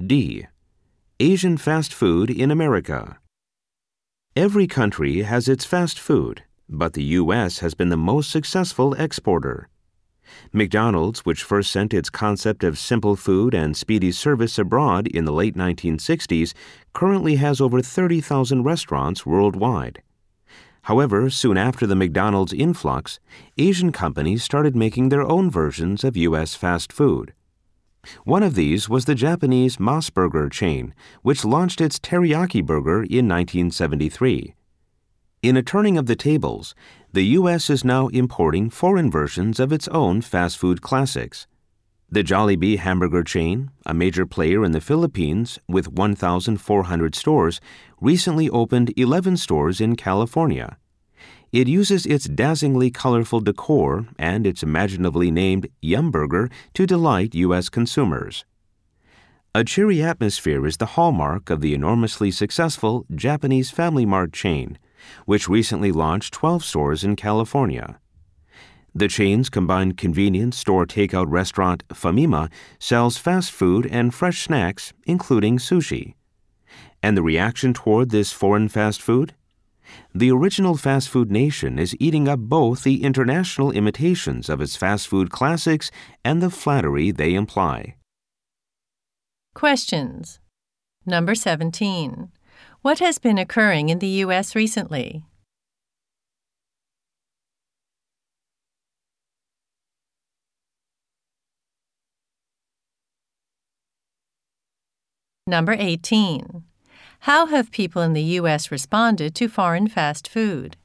D. Asian fast food in America. Every country has its fast food, but the U.S. has been the most successful exporter. McDonald's, which first sent its concept of simple food and speedy service abroad in the late 1960s, currently has over 30,000 restaurants worldwide. However, soon after the McDonald's influx, Asian companies started making their own versions of U.S. fast food. One of these was the Japanese MOS Burger chain, which launched its teriyaki burger in 1973. In a turning of the tables, the U.S. is now importing foreign versions of its own fast food classics. The Jollibee hamburger chain, a major player in the Philippines with 1,400 stores, recently opened 11 stores in California. It uses its dazzlingly colorful decor and its imaginatively named Yum Burger to delight U.S. consumers. A cheery atmosphere is the hallmark of the enormously successful Japanese Family Mart chain, which recently launched 12 stores in California. The chain's combined convenience store takeout restaurant Famima sells fast food and fresh snacks, including sushi. And the reaction toward this foreign fast food? The original fast food nation is eating up both the international imitations of its fast food classics and the flattery they imply. Questions. Number 17. What has been occurring in the U.S. recently? Number 18. How have people in the U.S. responded to foreign fast food?